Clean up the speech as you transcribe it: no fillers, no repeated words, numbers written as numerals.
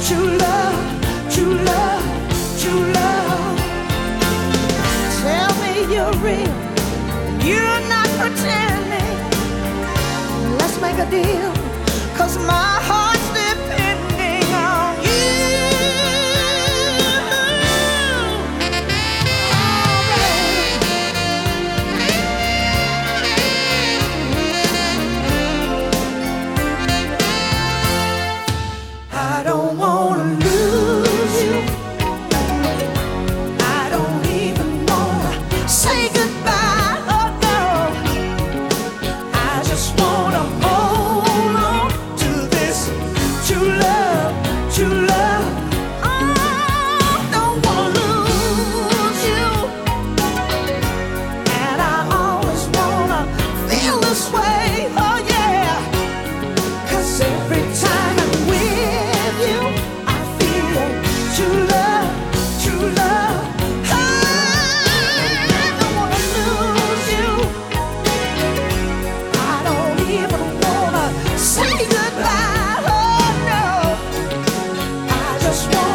true love, true love, true love. Tell me you're real, you're not pretending. Let's make a deal, 'cause my heart's depending on you. I don't wanna lose you. I don't even wanna say goodbye. Oh no, I just wanna hold on to this true love, true love. Oh, don't wanna lose you, and I always wanna feel this way. Oh yeah, 'cause every time I'm with you, I feel true love, true love. I don't wanna lose you. I don't even wanna say goodbye. Oh no, I just want